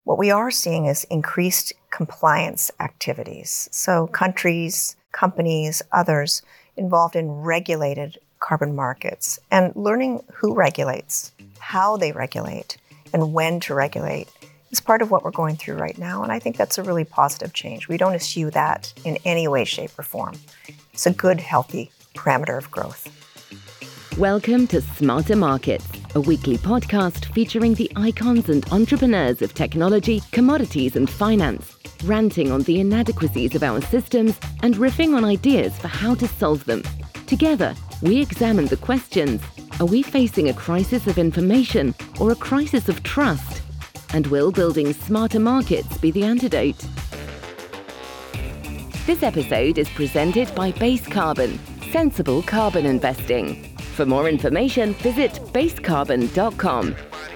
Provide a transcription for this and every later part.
What we are seeing is increased compliance activities. So countries, companies, others involved in regulated carbon markets and learning who regulates, how they regulate, and when to regulate is part of what we're going through right now. And I think that's a really positive change. We don't eschew that in any way, shape, or form. It's a good, healthy parameter of growth. Welcome to Smarter Markets, a weekly podcast featuring the icons and entrepreneurs of technology, commodities and finance, ranting on the inadequacies of our systems and riffing on ideas for how to solve them. Together, we examine the questions: are we facing a crisis of information or a crisis of trust? And will building smarter markets be the antidote? This episode is presented by Base Carbon, sensible carbon investing. For more information, visit basecarbon.com.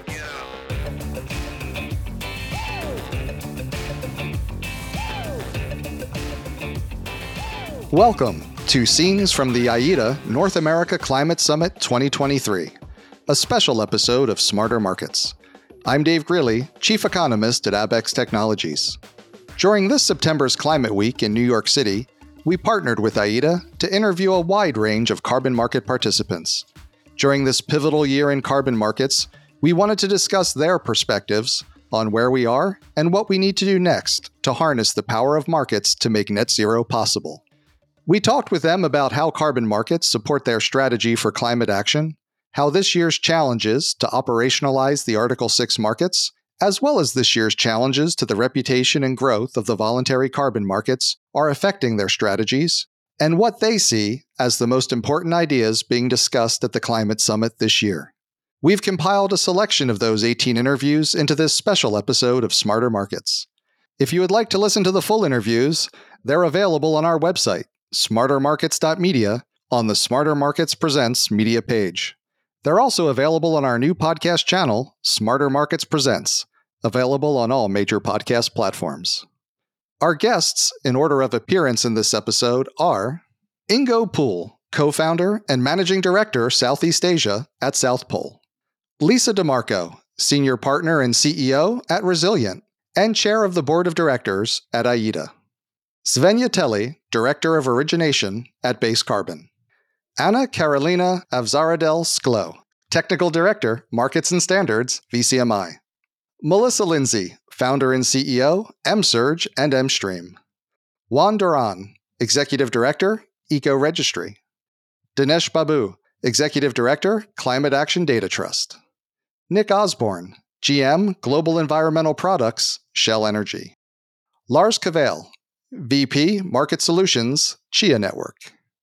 Welcome to Scenes from the AIDA North America Climate Summit 2023, a special episode of Smarter Markets. I'm Dave Greeley, Chief Economist at Abex Technologies. During this September's Climate Week in New York City, we partnered with AIDA to interview a wide range of carbon market participants. During this pivotal year in carbon markets, we wanted to discuss their perspectives on where we are and what we need to do next to harness the power of markets to make net zero possible. We talked with them about how carbon markets support their strategy for climate action, how this year's challenges to operationalize the Article 6 markets, as well as this year's challenges to the reputation and growth of the voluntary carbon markets, are affecting their strategies, and what they see as the most important ideas being discussed at the Climate Summit this year. We've compiled a selection of those 18 interviews into this special episode of Smarter Markets. If you would like to listen to the full interviews, they're available on our website, smartermarkets.media, on the Smarter Markets Presents media page. They're also available on our new podcast channel, Smarter Markets Presents, available on all major podcast platforms. Our guests, in order of appearance in this episode, are Ingo Poole, co-founder and managing director, Southeast Asia at South Pole; Lisa DeMarco, senior partner and CEO at Resilient and chair of the board of directors at AIDA; Svenja Telly, director of origination at Base Carbon; Anna Carolina Avzaradel-Sklo, Technical Director, Markets and Standards, VCMI; Melissa Lindsay, Founder and CEO, MSurge and MStream; Juan Duran, Executive Director, Eco Registry; Dinesh Babu, Executive Director, Climate Action Data Trust; Nick Osborne, GM, Global Environmental Products, Shell Energy; Lars Cavale, VP, Market Solutions, Chia Network;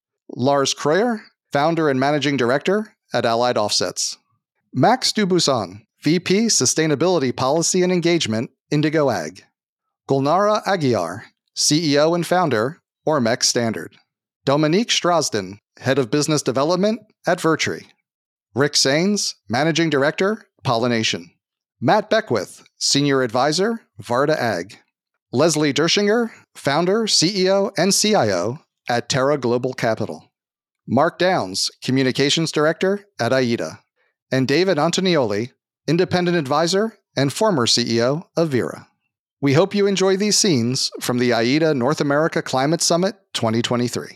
Lars Kreuer, Founder and Managing Director at Allied Offsets; Max Dubuisson, VP, Sustainability Policy and Engagement, Indigo Ag; Gulnara Aguiar, CEO and Founder, Ormex Standard; Dominique Strasden, Head of Business Development at Vertree; Rick Sains, Managing Director, Pollination; Matt Beckwith, Senior Advisor, Varda Ag; Leslie Dershinger, Founder, CEO, and CIO at Terra Global Capital; Mark Downs, Communications Director at AIDA; and David Antonioli, Independent Advisor and former CEO of Vera. We hope you enjoy these scenes from the AIDA North America Climate Summit 2023.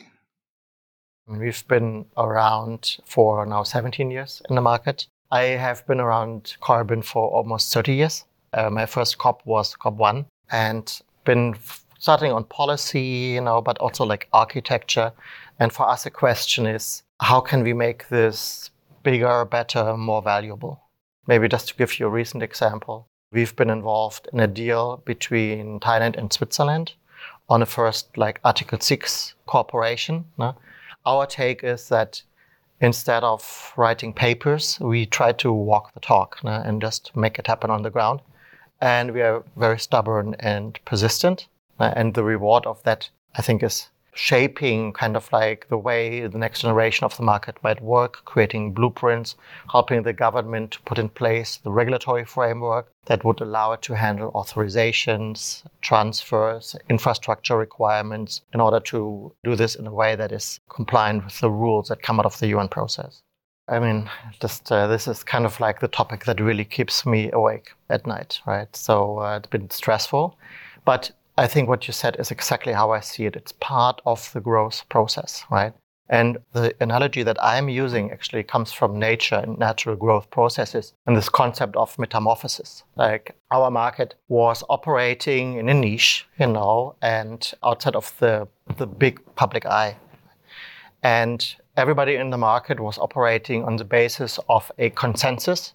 We've been around for now 17 years in the market. I have been around carbon for almost 30 years. My first COP was COP1, and been starting on policy, but also like architecture. And for us, the question is, how can we make this bigger, better, more valuable? Maybe just to give you a recent example, we've been involved in a deal between Thailand and Switzerland on the first Article 6 cooperation. Our take is that instead of writing papers, we try to walk the talk and just make it happen on the ground. And we are very stubborn and persistent. And the reward of that, I think, is shaping the way the next generation of the market might work, creating blueprints, helping the government to put in place the regulatory framework that would allow it to handle authorizations, transfers, infrastructure requirements in order to do this in a way that is compliant with the rules that come out of the UN process. I mean, just this is kind of like the topic that really keeps me awake at night, right? So it's been stressful, but I think what you said is exactly how I see it. It's part of the growth process, right? And the analogy that I'm using actually comes from nature and natural growth processes and this concept of metamorphosis. Like our market was operating in a niche, and outside of the big public eye. And everybody in the market was operating on the basis of a consensus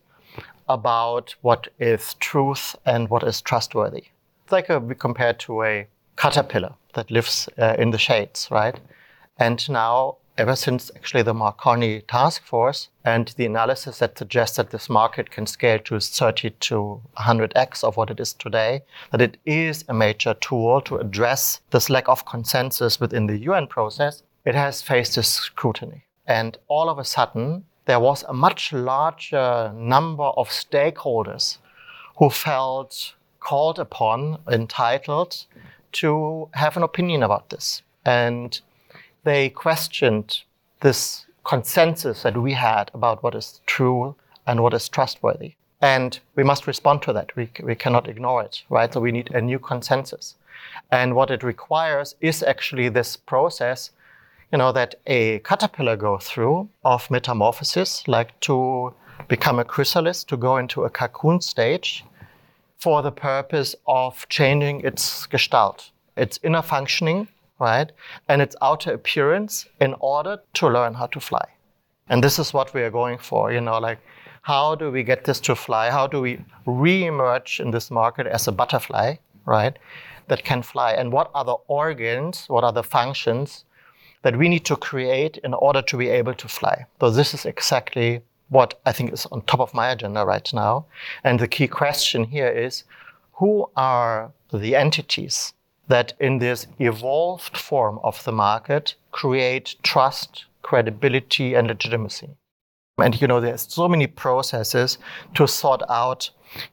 about what is truth and what is trustworthy. It's like we compare to a caterpillar that lives in the shades, right? And now, ever since actually the Marconi task force and the analysis that suggests that this market can scale to 30 to 100x of what it is today, that it is a major tool to address this lack of consensus within the UN process, it has faced this scrutiny. And all of a sudden, there was a much larger number of stakeholders who felt called upon, entitled to have an opinion about this. And they questioned this consensus that we had about what is true and what is trustworthy. And we must respond to that. We cannot ignore it, right? So we need a new consensus. And what it requires is actually this process, that a caterpillar goes through of metamorphosis, like to become a chrysalis, to go into a cocoon stage for the purpose of changing its gestalt, its inner functioning, right? And its outer appearance in order to learn how to fly. And this is what we are going for, like how do we get this to fly? How do we re-emerge in this market as a butterfly, right? That can fly. And what are the organs, what are the functions that we need to create in order to be able to fly? So this is exactly what I think is on top of my agenda right now. And the key question here is, who are the entities that in this evolved form of the market create trust, credibility, and legitimacy? And there's so many processes to sort out,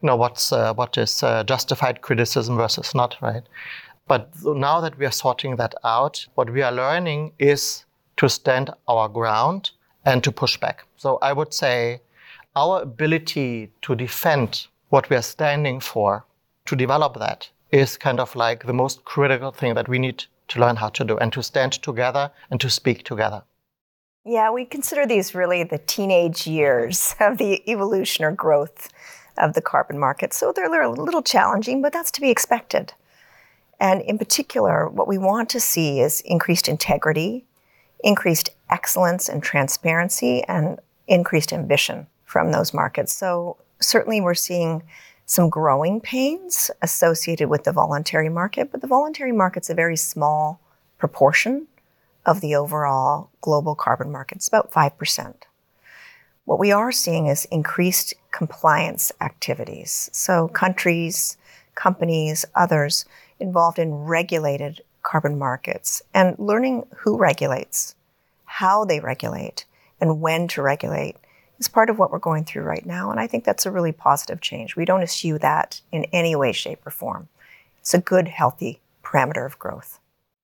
what is justified criticism versus not, right? But now that we are sorting that out, what we are learning is to stand our ground and to push back. So I would say our ability to defend what we are standing for, to develop that, is kind of like the most critical thing that we need to learn how to do, and to stand together and to speak together. Yeah, we consider these really the teenage years of the evolution or growth of the carbon market. So they're a little challenging, but that's to be expected. And in particular, what we want to see is increased integrity, increased excellence and transparency, and increased ambition from those markets. So certainly we're seeing some growing pains associated with the voluntary market, but the voluntary market's a very small proportion of the overall global carbon market. It's about 5%. What we are seeing is increased compliance activities. So countries, companies, others involved in regulated carbon markets and learning who regulates, how they regulate, and when to regulate is part of what we're going through right now. And I think that's a really positive change. We don't eschew that in any way, shape, or form. It's a good, healthy parameter of growth.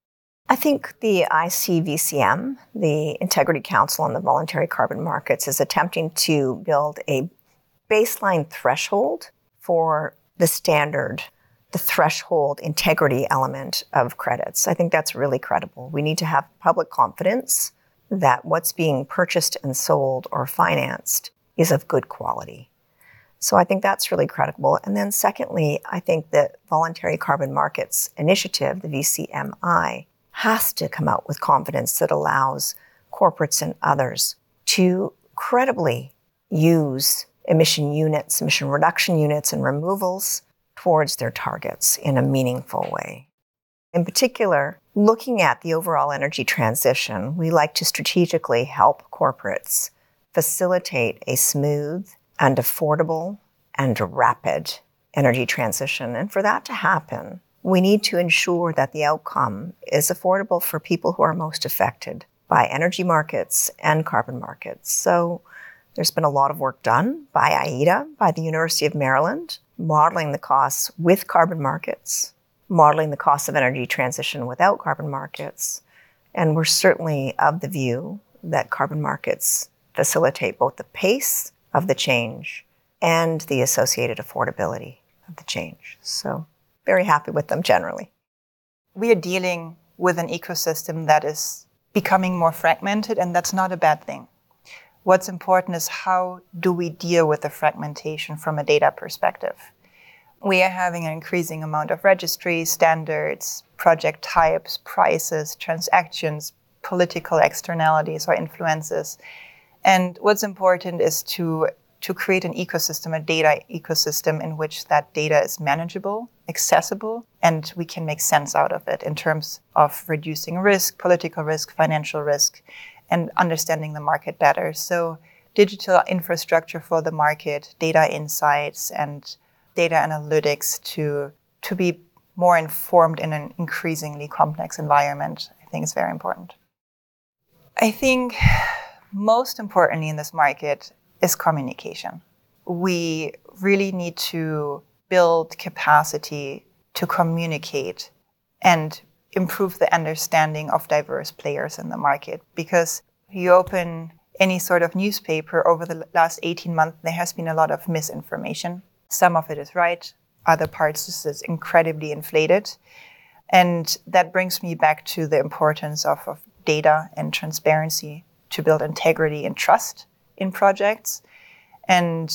I think the ICVCM, the Integrity Council on the Voluntary Carbon Markets, is attempting to build a baseline threshold for the standard, the threshold integrity element of credits. I think that's really credible. We need to have public confidence that what's being purchased and sold or financed is of good quality. So I think that's really credible. And then secondly, I think that Voluntary Carbon Markets Initiative, the VCMI, has to come out with confidence that allows corporates and others to credibly use emission units, emission reduction units and removals towards their targets in a meaningful way. In particular, looking at the overall energy transition, we like to strategically help corporates facilitate a smooth and affordable and rapid energy transition. And for that to happen, we need to ensure that the outcome is affordable for people who are most affected by energy markets and carbon markets. So there's been a lot of work done by IETA, by the University of Maryland, modeling the costs with carbon markets, modeling the costs of energy transition without carbon markets. And we're certainly of the view that carbon markets facilitate both the pace of the change and the associated affordability of the change. So very happy with them generally. We are dealing with an ecosystem that is becoming more fragmented, and that's not a bad thing. What's important is how do we deal with the fragmentation from a data perspective? We are having an increasing amount of registries, standards, project types, prices, transactions, political externalities or influences. And what's important is to create an ecosystem, a data ecosystem in which that data is manageable, accessible, and we can make sense out of it in terms of reducing risk, political risk, financial risk, and understanding the market better. So digital infrastructure for the market, data insights, and data analytics to be more informed in an increasingly complex environment, I think is very important. I think most importantly in this market is communication. We really need to build capacity to communicate and improve the understanding of diverse players in the market. Because you open any sort of newspaper over the last 18 months, there has been a lot of misinformation. Some of it is right, other parts is incredibly inflated. And that brings me back to the importance of data and transparency to build integrity and trust in projects. And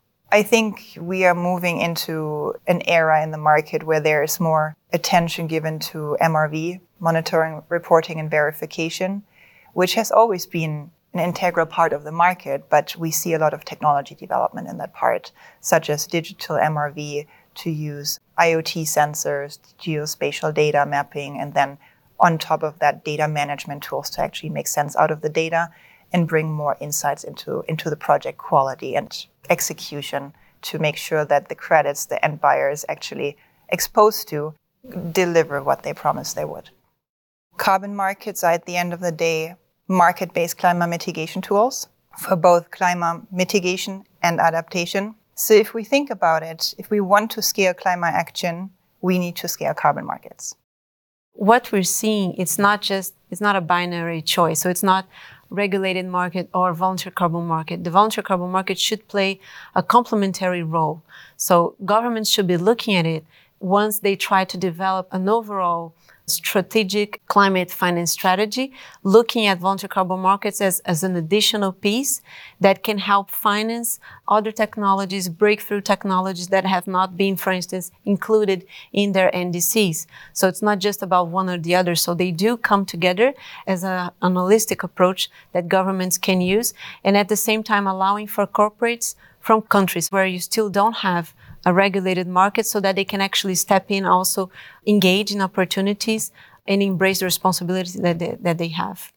I think we are moving into an era in the market where there is more attention given to MRV, monitoring, reporting, and verification, which has always been an integral part of the market, but we see a lot of technology development in that part, such as digital MRV to use IoT sensors, geospatial data mapping, and then on top of that, data management tools to actually make sense out of the data and bring more insights into the project quality and execution to make sure that the credits the end buyer is actually exposed to deliver what they promised they would. Carbon markets are, at the end of the day, market-based climate mitigation tools for both climate mitigation and adaptation. So if we think about it, if we want to scale climate action, we need to scale carbon markets. What we're seeing, it's not a binary choice. So it's not regulated market or voluntary carbon market. The voluntary carbon market should play a complementary role. So governments should be looking at it once they try to develop an overall strategic climate finance strategy, looking at voluntary carbon markets as an additional piece that can help finance other technologies, breakthrough technologies that have not been, for instance, included in their NDCs. So it's not just about one or the other. So they do come together as an holistic approach that governments can use, and at the same time allowing for corporates from countries where you still don't have a regulated market so that they can actually step in, also engage in opportunities and embrace the responsibilities that they have.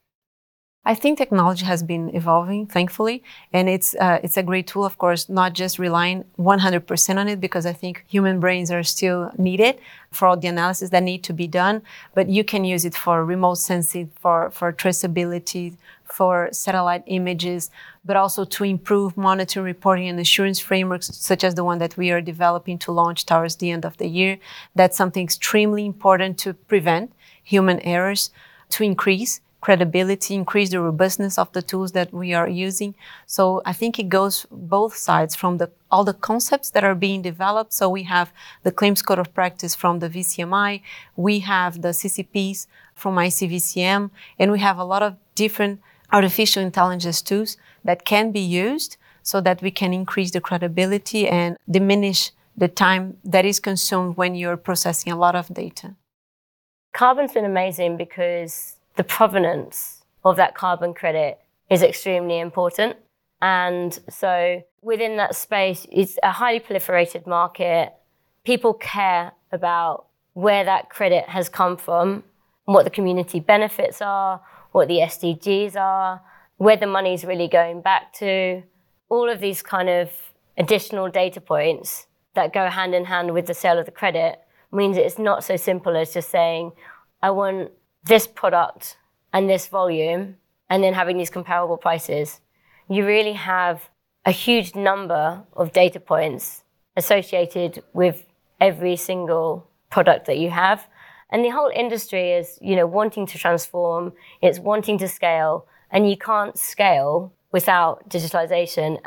I think technology has been evolving, thankfully, and it's a great tool, of course, not just relying 100% on it, because I think human brains are still needed for all the analysis that need to be done, but you can use it for remote sensing, for traceability, for satellite images, but also to improve monitoring, reporting, and assurance frameworks, such as the one that we are developing to launch towards the end of the year. That's something extremely important to prevent human errors, to increase credibility, increase the robustness of the tools that we are using. So I think it goes both sides from all the concepts that are being developed. So we have the Claims Code of Practice from the VCMI, we have the CCPs from ICVCM, and we have a lot of different artificial intelligence tools that can be used so that we can increase the credibility and diminish the time that is consumed when you're processing a lot of data. Carbon's been amazing because the provenance of that carbon credit is extremely important. And so within that space, it's a highly proliferated market. People care about where that credit has come from, what the community benefits are, what the SDGs are, where the money's really going back to. All of these kind of additional data points that go hand in hand with the sale of the credit means it's not so simple as just saying, I want this product and this volume, and then having these comparable prices. You really have a huge number of data points associated with every single product that you have. And the whole industry is, wanting to transform, it's wanting to scale, and you can't scale without digitalization.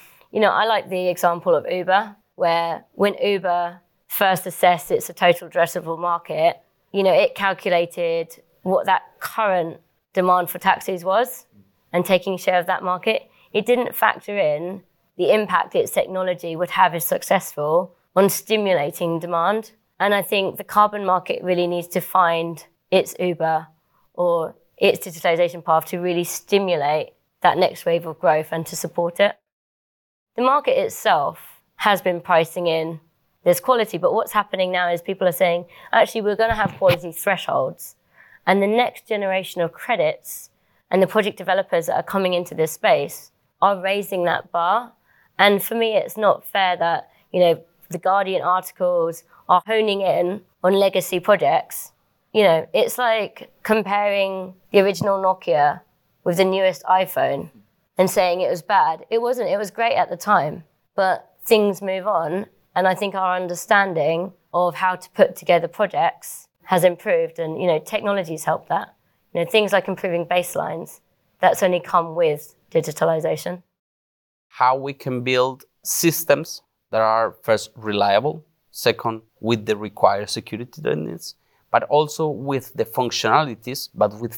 I like the example of Uber, where when Uber first assessed its total addressable market, it calculated what that current demand for taxis was and taking share of that market. It didn't factor in the impact its technology would have if successful on stimulating demand. And I think the carbon market really needs to find its Uber or its digitalization path to really stimulate that next wave of growth and to support it. The market itself has been pricing in this quality, but what's happening now is people are saying, actually, we're going to have quality thresholds. And the next generation of credits and the project developers that are coming into this space are raising that bar. And for me, it's not fair that, the Guardian articles are honing in on legacy projects. It's like comparing the original Nokia with the newest iPhone and saying it was bad. It wasn't. It was great at the time. But things move on. And I think our understanding of how to put together projects has improved. And, technology's helped that. Things like improving baselines, that's only come with digitalization. How we can build systems that are first reliable, second with the required security that it needs, but also with the functionalities,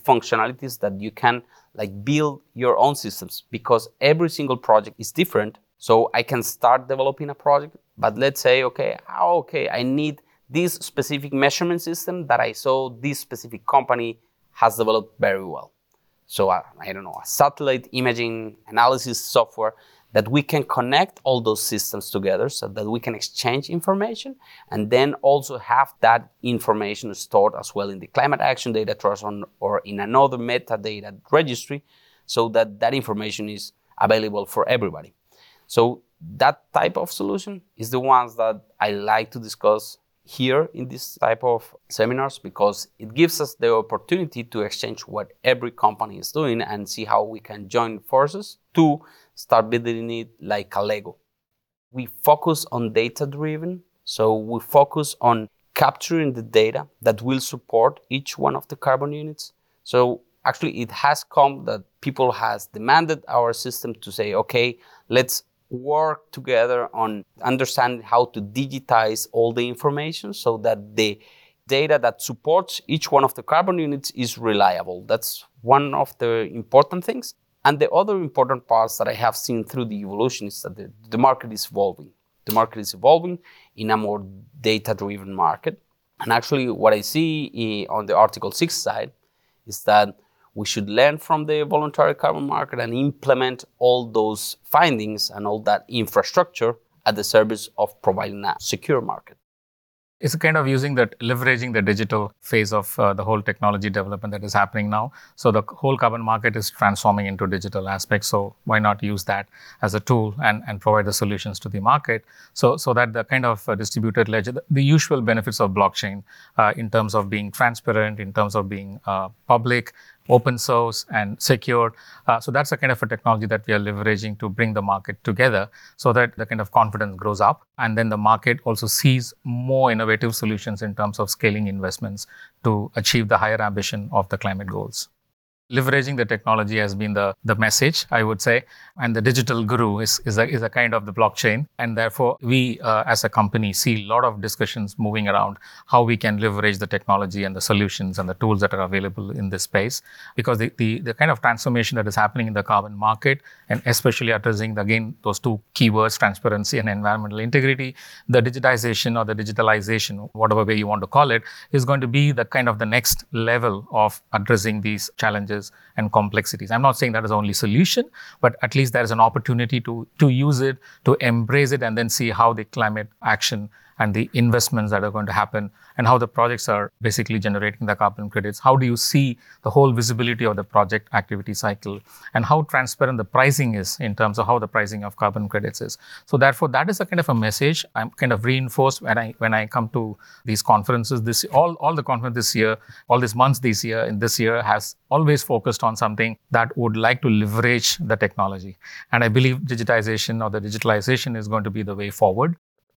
that you can build your own systems, because every single project is different. So I can start developing a project, but let's say, I need this specific measurement system that I saw this specific company has developed very well. So a satellite imaging analysis software that we can connect all those systems together so that we can exchange information and then also have that information stored as well in the climate action data trust or in another metadata registry, so that information is available for everybody. So that type of solution is the ones that I like to discuss here in this type of seminars, because it gives us the opportunity to exchange what every company is doing and see how we can join forces to start building it like a Lego. We focus on data-driven, so we focus on capturing the data that will support each one of the carbon units. So actually it has come that people has demanded our system to say, okay, let's work together on understanding how to digitize all the information so that the data that supports each one of the carbon units is reliable. That's one of the important things. And the other important parts that I have seen through the evolution is that the market is evolving. The market is evolving in a more data-driven market. And actually what I see on the Article 6 side is that we should learn from the voluntary carbon market and implement all those findings and all that infrastructure at the service of providing a secure market. It's kind of leveraging the digital phase of the whole technology development that is happening now. So the whole carbon market is transforming into digital aspects. So why not use that as a tool and provide the solutions to the market? So that the kind of distributed ledger, the usual benefits of blockchain in terms of being transparent, in terms of being public, open source and secured. So that's the kind of a technology that we are leveraging to bring the market together so that the kind of confidence grows up. And then the market also sees more innovative solutions in terms of scaling investments to achieve the higher ambition of the climate goals. Leveraging the technology has been the message, I would say. And the digital guru is a kind of the blockchain. And therefore, we as a company see a lot of discussions moving around how we can leverage the technology and the solutions and the tools that are available in this space. Because the kind of transformation that is happening in the carbon market, and especially addressing, again, those two keywords, transparency and environmental integrity, the digitization or the digitalization, whatever way you want to call it, is going to be the kind of the next level of addressing these challenges and complexities. I'm not saying that is the only solution, but at least there is an opportunity to use it, to embrace it, and then see how the climate action and the investments that are going to happen and how the projects are basically generating the carbon credits. How do you see the whole visibility of the project activity cycle and how transparent the pricing is in terms of how the pricing of carbon credits is. So therefore, that is a kind of a message I'm kind of reinforced when I come to these conferences. All the conference this year, all these months this year has always focused on something that would like to leverage the technology. And I believe digitization or the digitalization is going to be the way forward.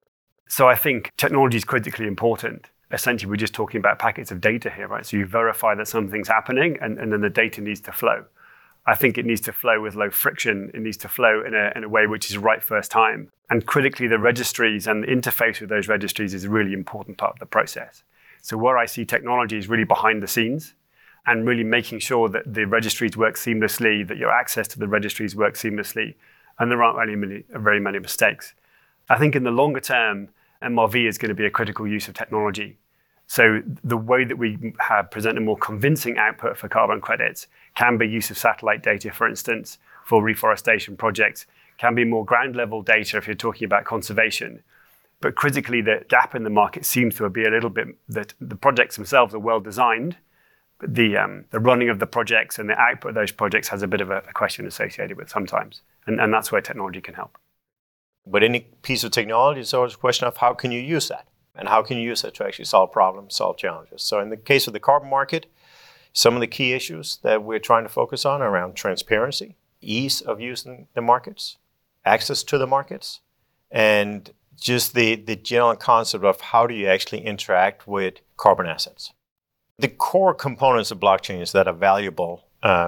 So I think technology is critically important. Essentially, we're just talking about packets of data here, right? So you verify that something's happening and then the data needs to flow. I think it needs to flow with low friction. It needs to flow in a way which is right first time. And critically, the registries and the interface with those registries is a really important part of the process. So where I see technology is really behind the scenes and really making sure that the registries work seamlessly, that your access to the registries works seamlessly, and there aren't very many mistakes. I think in the longer term, MRV is going to be a critical use of technology. So the way that we have present a more convincing output for carbon credits can be use of satellite data, for instance, for reforestation projects, can be more ground level data if you're talking about conservation. But critically, the gap in the market seems to be a little bit that the projects themselves are well designed, but the running of the projects and the output of those projects has a bit of a question associated with sometimes. And that's where technology can help. But any piece of technology is always a question of how can you use that? And how can you use that to actually solve problems, solve challenges? So in the case of the carbon market, some of the key issues that we're trying to focus on are around transparency, ease of using the markets, access to the markets, and just the general concept of how do you actually interact with carbon assets. The core components of blockchains that are valuable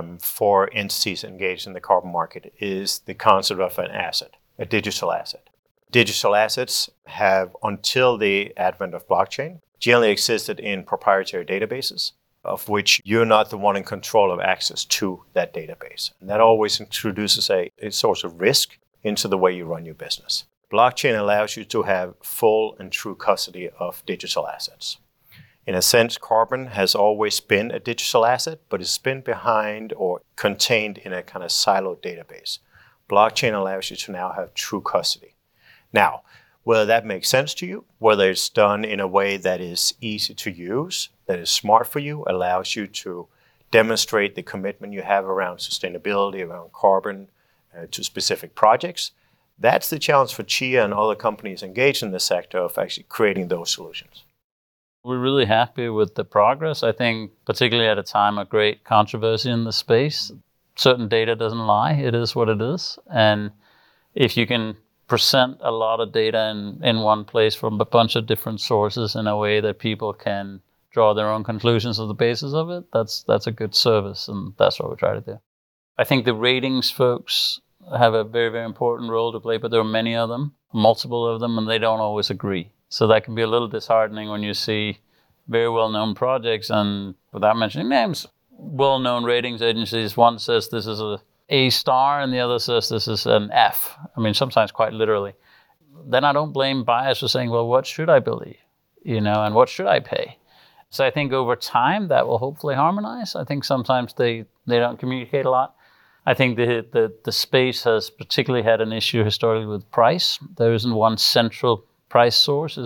for entities engaged in the carbon market is the concept of an asset, a digital asset. Digital assets have, until the advent of blockchain, generally existed in proprietary databases, of which you're not the one in control of access to that database. And that always introduces a source of risk into the way you run your business. Blockchain allows you to have full and true custody of digital assets. In a sense, carbon has always been a digital asset, but it's been behind or contained in a kind of siloed database. Blockchain allows you to now have true custody. Now, whether that makes sense to you, whether it's done in a way that is easy to use, that is smart for you, allows you to demonstrate the commitment you have around sustainability, around carbon, to specific projects, that's the challenge for Chia and other companies engaged in the sector of actually creating those solutions. We're really happy with the progress. I think particularly at a time of great controversy in the space, certain data doesn't lie. It is what it is. And if you can present a lot of data in one place from a bunch of different sources in a way that people can draw their own conclusions on the basis of it, that's a good service, and that's what we try to do. I think the ratings folks have a very, very important role to play, but there are many of them, multiple of them, and they don't always agree. So that can be a little disheartening when you see very well-known projects, and without mentioning names, well-known ratings agencies, one says this is A star and the other says this is an F. I mean, sometimes quite literally. Then I don't blame buyers for saying, well, what should I believe? And what should I pay? So I think over time that will hopefully harmonize. I think sometimes they don't communicate a lot. I think the space has particularly had an issue historically with price. There isn't one central price source.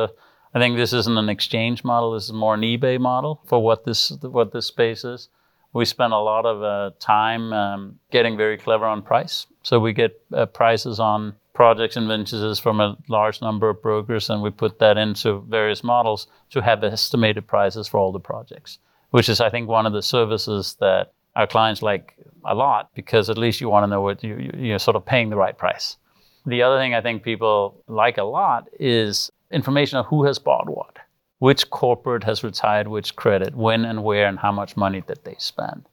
I think this isn't an exchange model. This is more an eBay model for what this space is. We spend a lot of time getting very clever on price. So we get prices on projects and vintages from a large number of brokers, and we put that into various models to have estimated prices for all the projects, which is, I think, one of the services that our clients like a lot, because at least you want to know what you're sort of paying the right price. The other thing I think people like a lot is information of who has bought what. Which corporate has retired which credit, when and where, and how much money did they spend.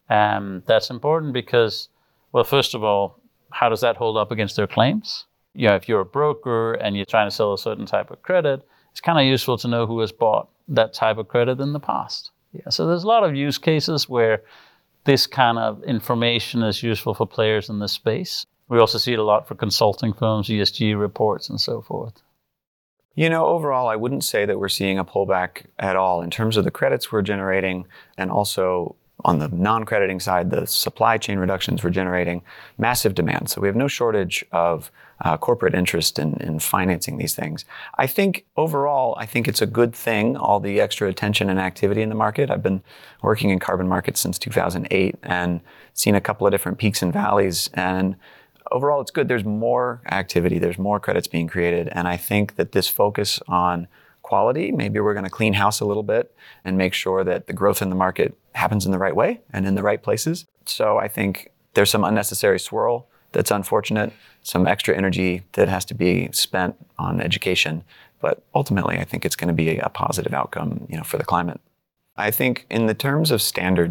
That's important because, well, first of all, how does that hold up against their claims? If you're a broker and you're trying to sell a certain type of credit, it's kind of useful to know who has bought that type of credit in the past. So there's a lot of use cases where this kind of information is useful for players in this space. We also see it a lot for consulting firms, ESG reports, and so forth. Overall, I wouldn't say that we're seeing a pullback at all in terms of the credits we're generating, and also on the non-crediting side, the supply chain reductions we're generating, massive demand. So we have no shortage of corporate interest in financing these things. I think overall, it's a good thing, all the extra attention and activity in the market. I've been working in carbon markets since 2008 and seen a couple of different peaks and valleys, and overall, it's good. There's more activity. There's more credits being created. And I think that this focus on quality, maybe we're going to clean house a little bit and make sure that the growth in the market happens in the right way and in the right places. So I think there's some unnecessary swirl that's unfortunate, some extra energy that has to be spent on education. But ultimately, I think it's going to be a positive outcome, for the climate. I think in the terms of standards,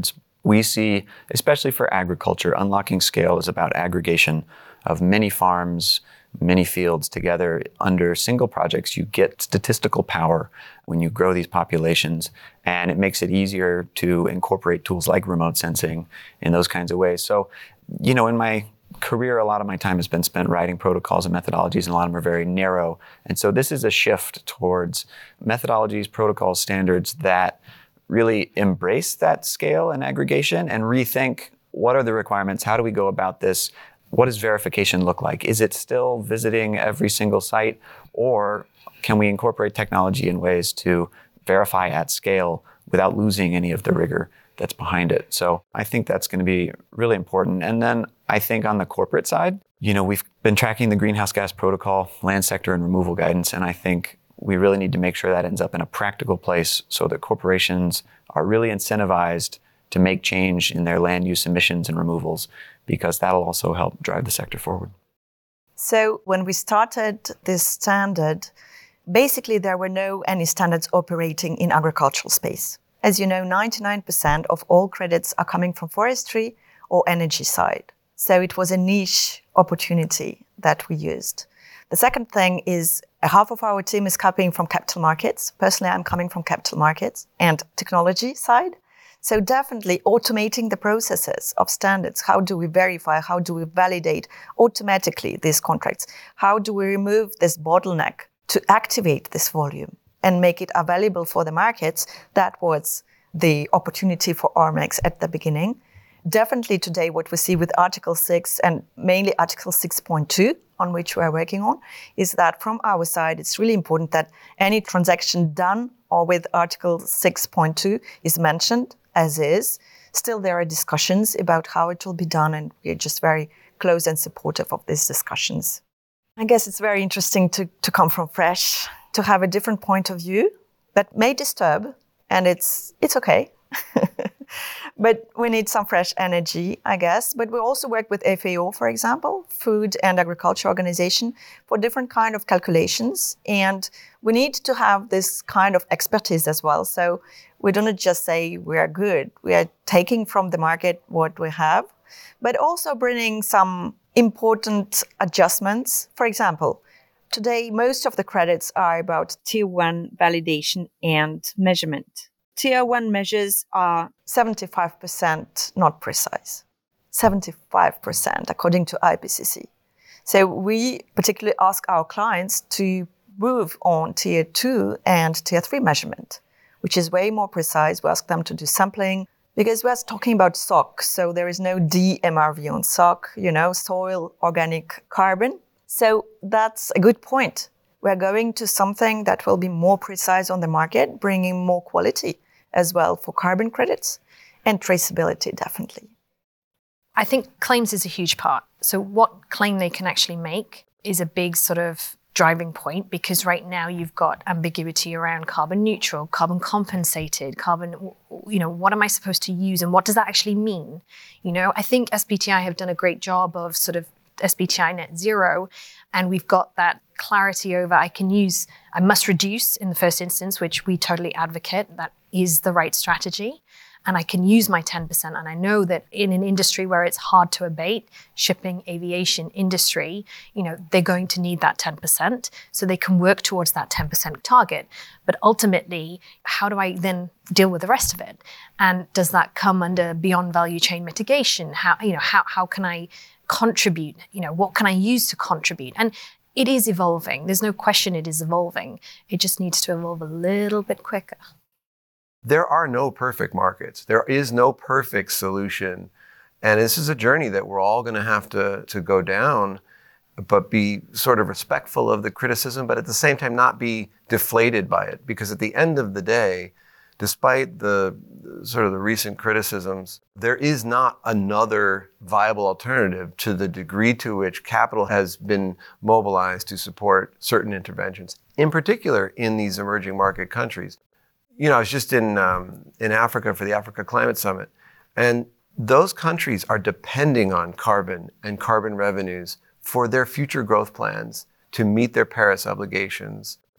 We see, especially for agriculture, unlocking scale is about aggregation of many farms, many fields together under single projects. You get statistical power when you grow these populations, and it makes it easier to incorporate tools like remote sensing in those kinds of ways. So, in my career, a lot of my time has been spent writing protocols and methodologies, and a lot of them are very narrow. And so this is a shift towards methodologies, protocols, standards that really embrace that scale and aggregation and rethink what are the requirements, how do we go about this, what does verification look like? Is it still visiting every single site, or can we incorporate technology in ways to verify at scale without losing any of the rigor that's behind it? So I think that's going to be really important. And then I think on the corporate side, we've been tracking the greenhouse gas protocol, land sector, and removal guidance, and I think we really need to make sure that ends up in a practical place so that corporations are really incentivized to make change in their land use emissions and removals, because that'll also help drive the sector forward. So when we started this standard, basically there were no any standards operating in agricultural space. As you know, 99% of all credits are coming from forestry or energy side. So it was a niche opportunity that we used. The second thing is half of our team is coming from capital markets. Personally, I'm coming from capital markets and technology side. So definitely automating the processes of standards. How do we verify? How do we validate automatically these contracts? How do we remove this bottleneck to activate this volume and make it available for the markets? That was the opportunity for Ormex at the beginning. Definitely today what we see with Article 6 and mainly Article 6.2 on which we are working on is that from our side it's really important that any transaction done or with Article 6.2 is mentioned as is. Still there are discussions about how it will be done, and we're just very close and supportive of these discussions. I guess it's very interesting to come from fresh, to have a different point of view that may disturb, and it's okay. But we need some fresh energy, I guess. But we also work with FAO, for example, Food and Agriculture Organization, for different kind of calculations. And we need to have this kind of expertise as well. So we don't just say we are good. We are taking from the market what we have, but also bringing some important adjustments. For example, today, most of the credits are about Tier 1 validation and measurement. Tier 1 measures are 75% not precise, 75% according to IPCC. So we particularly ask our clients to move on Tier 2 and Tier 3 measurement, which is way more precise. We ask them to do sampling because we're talking about SOC. So there is no DMRV on SOC, soil organic carbon. So that's a good point. We're going to something that will be more precise on the market, bringing more quality as well for carbon credits and traceability, definitely. I think claims is a huge part. So what claim they can actually make is a big sort of driving point, because right now you've got ambiguity around carbon neutral, carbon compensated, carbon, what am I supposed to use and what does that actually mean? I think SBTi have done a great job of sort of SBTi net zero, and we've got that clarity over I must reduce in the first instance, which we totally advocate. That is the right strategy. And I can use my 10%. And I know that in an industry where it's hard to abate, shipping, aviation industry, they're going to need that 10%. So they can work towards that 10% target. But ultimately, how do I then deal with the rest of it? And does that come under beyond value chain mitigation? How can I contribute? What can I use to contribute? And it is evolving. There's no question it is evolving. It just needs to evolve a little bit quicker. There are no perfect markets. There is no perfect solution. And this is a journey that we're all going to have to go down, but be sort of respectful of the criticism, but at the same time not be deflated by it. Because at the end of the day, despite the sort of the recent criticisms, there is not another viable alternative to the degree to which capital has been mobilized to support certain interventions, in particular in these emerging market countries. I was just in Africa for the Africa Climate Summit, and those countries are depending on carbon and carbon revenues for their future growth plans to meet their Paris obligations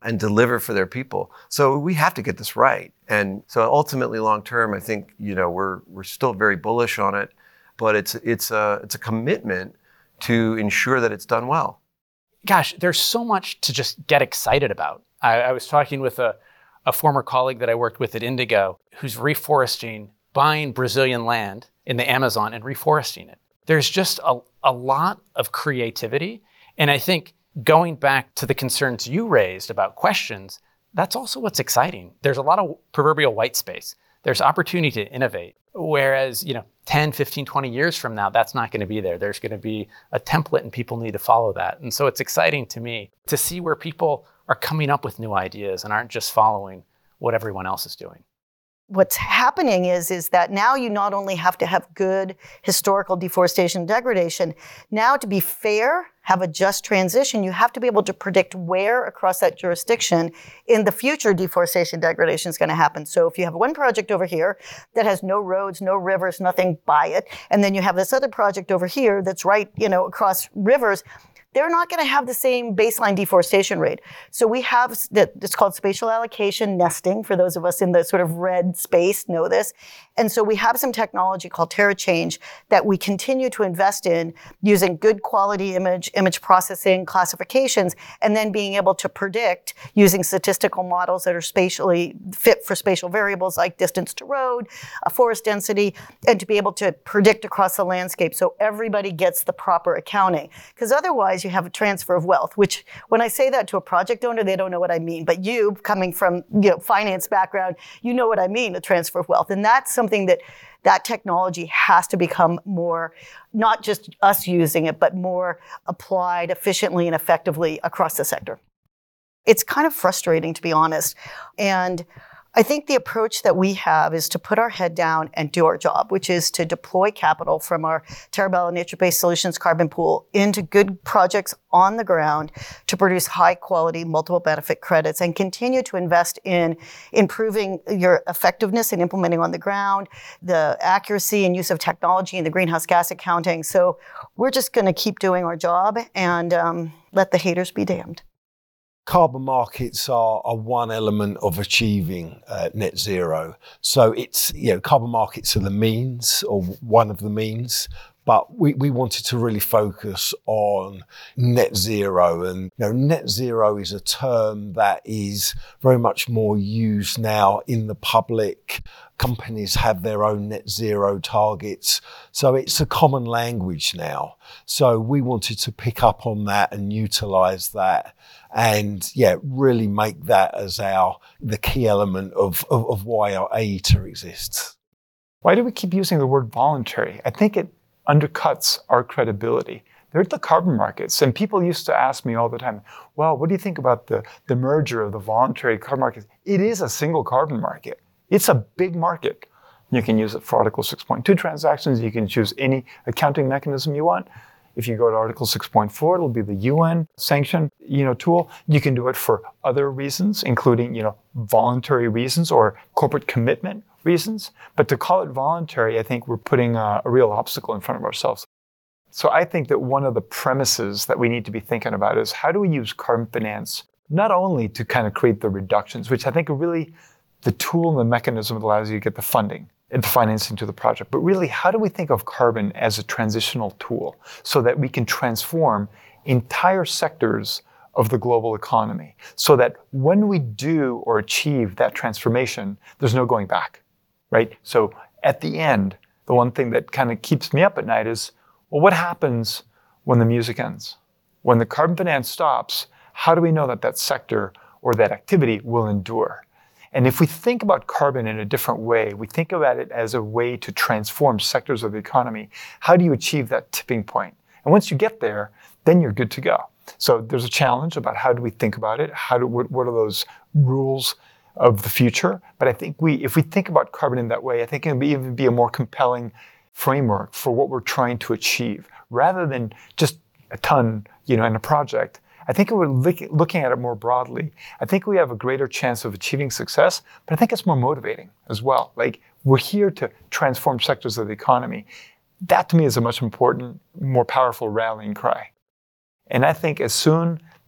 and deliver for their people. So we have to get this right. And so ultimately, long term, I think, we're still very bullish on it, but it's a commitment to ensure that it's done well. Gosh, there's so much to just get excited about. I was talking with a former colleague that I worked with at Indigo who's reforesting, buying Brazilian land in the Amazon and reforesting it. There's just a lot of creativity. And I think going back to the concerns you raised about questions, that's also what's exciting. There's a lot of proverbial white space. There's opportunity to innovate. Whereas, 10, 15, 20 years from now, that's not going to be there. There's going to be a template and people need to follow that. And so it's exciting to me to see where people are coming up with new ideas and aren't just following what everyone else is doing. What's happening is that now you not only have to have good historical deforestation and degradation, now to be fair, have a just transition, you have to be able to predict where across that jurisdiction in the future deforestation degradation is going to happen. So if you have one project over here that has no roads, no rivers, nothing by it, and then you have this other project over here that's right, across rivers, they're not going to have the same baseline deforestation rate. So we have it's called spatial allocation nesting. For those of us in the sort of red space know this. And so we have some technology called TerraChange that we continue to invest in using good quality image processing, classifications, and then being able to predict using statistical models that are spatially fit for spatial variables like distance to road, forest density, and to be able to predict across the landscape so everybody gets the proper accounting. Because otherwise you have a transfer of wealth, which when I say that to a project owner, they don't know what I mean. But you, coming from finance background, you know what I mean, a transfer of wealth. And that's something that technology has to become more, not just us using it, but more applied efficiently and effectively across the sector. It's kind of frustrating, to be honest. And I think the approach that we have is to put our head down and do our job, which is to deploy capital from our Terabello Nature-Based Solutions carbon pool into good projects on the ground to produce high quality, multiple benefit credits and continue to invest in improving your effectiveness in implementing on the ground, the accuracy and use of technology in the greenhouse gas accounting. So we're just going to keep doing our job and let the haters be damned. Carbon markets are one element of achieving net zero. So it's, carbon markets are the means, or one of the means, but we wanted to really focus on net zero. And net zero is a term that is very much more used now in the public. Companies have their own net zero targets. So it's a common language now. So we wanted to pick up on that and utilize that and really make that as the key element of why our AITA exists. Why do we keep using the word voluntary? I think it undercuts our credibility. They're the carbon markets. And people used to ask me all the time, well, what do you think about the merger of the voluntary carbon markets? It is a single carbon market. It's a big market. You can use it for Article 6.2 transactions. You can choose any accounting mechanism you want. If you go to Article 6.4, it'll be the UN sanction, tool. You can do it for other reasons, including, voluntary reasons or corporate commitment reasons. But to call it voluntary, I think we're putting a real obstacle in front of ourselves. So I think that one of the premises that we need to be thinking about is how do we use carbon finance not only to kind of create the reductions, which I think are really the tool and the mechanism that allows you to get the funding and the financing to the project, but really how do we think of carbon as a transitional tool so that we can transform entire sectors of the global economy so that when we do or achieve that transformation, there's no going back, right? So at the end, the one thing that kind of keeps me up at night is, well, what happens when the music ends? When the carbon finance stops, how do we know that that sector or that activity will endure? And if we think about carbon in a different way, we think about it as a way to transform sectors of the economy, how do you achieve that tipping point? And once you get there, then you're good to go. So there's a challenge about how do we think about it? What are those rules of the future? But I think if we think about carbon in that way, I think it would even be a more compelling framework for what we're trying to achieve. Rather than just a ton, in a project, I think we're looking at it more broadly. I think we have a greater chance of achieving success, but I think it's more motivating as well. Like, we're here to transform sectors of the economy. That to me is a much important, more powerful rallying cry. And I think as soon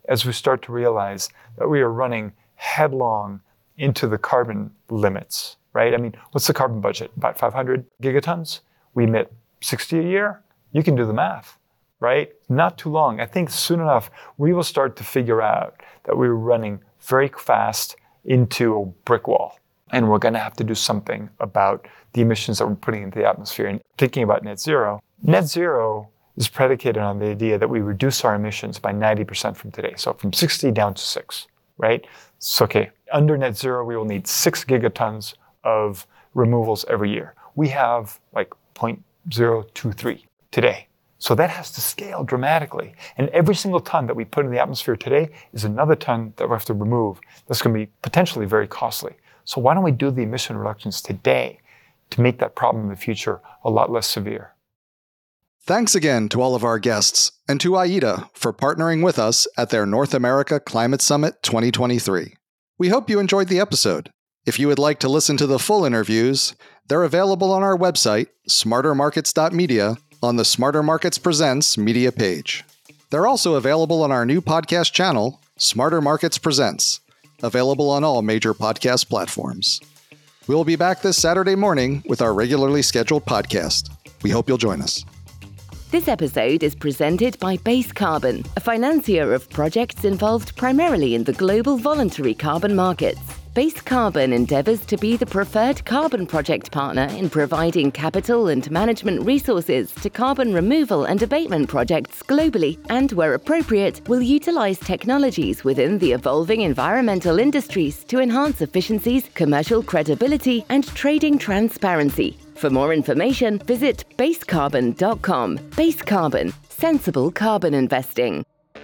as we start to realize that we are running headlong into the carbon limits, right? I mean, what's the carbon budget? About 500 gigatons? We emit 60 a year? You can do the math, right? Not too long. I think soon enough, we will start to figure out that we're running very fast into a brick wall. And we're going to have to do something about the emissions that we're putting into the atmosphere. And thinking about net zero is predicated on the idea that we reduce our emissions by 90% from today. So from 60 down to 6, right? So, okay, under net zero, we will need 6 gigatons of removals every year. We have like 0.023 today. So that has to scale dramatically. And every single ton that we put in the atmosphere today is another ton that we have to remove. That's going to be potentially very costly. So why don't we do the emission reductions today to make that problem in the future a lot less severe? Thanks again to all of our guests and to IETA for partnering with us at their North America Climate Summit 2023. We hope you enjoyed the episode. If you would like to listen to the full interviews, they're available on our website, smartermarkets.media, on the Smarter Markets Presents media page. They're also available on our new podcast channel, Smarter Markets Presents, available on all major podcast platforms. We'll be back this Saturday morning with our regularly scheduled podcast. We hope you'll join us. This episode is presented by Base Carbon, a financier of projects involved primarily in the global voluntary carbon markets. Base Carbon endeavours to be the preferred carbon project partner in providing capital and management resources to carbon removal and abatement projects globally, and where appropriate, will utilise technologies within the evolving environmental industries to enhance efficiencies, commercial credibility, and trading transparency. For more information, visit basecarbon.com. Base Carbon, sensible carbon investing.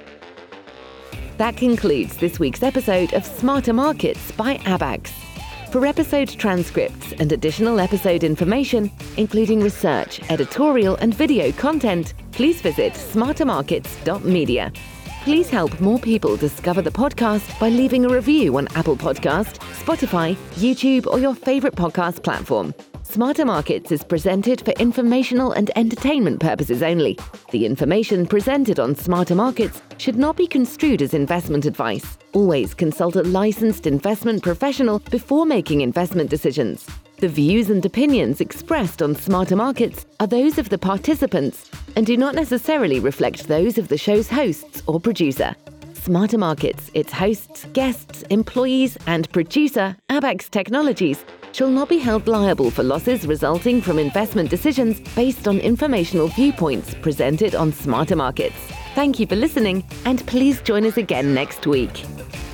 That concludes this week's episode of Smarter Markets by Abaxx. For episode transcripts and additional episode information, including research, editorial, and video content, please visit smartermarkets.media. Please help more people discover the podcast by leaving a review on Apple Podcast, Spotify, YouTube, or your favorite podcast platform. Smarter Markets is presented for informational and entertainment purposes only. The information presented on Smarter Markets should not be construed as investment advice. Always consult a licensed investment professional before making investment decisions. The views and opinions expressed on Smarter Markets are those of the participants and do not necessarily reflect those of the show's hosts or producer. Smarter Markets, its hosts, guests, employees, and producer, Abaxx Technologies, shall not be held liable for losses resulting from investment decisions based on informational viewpoints presented on Smarter Markets. Thank you for listening, and please join us again next week.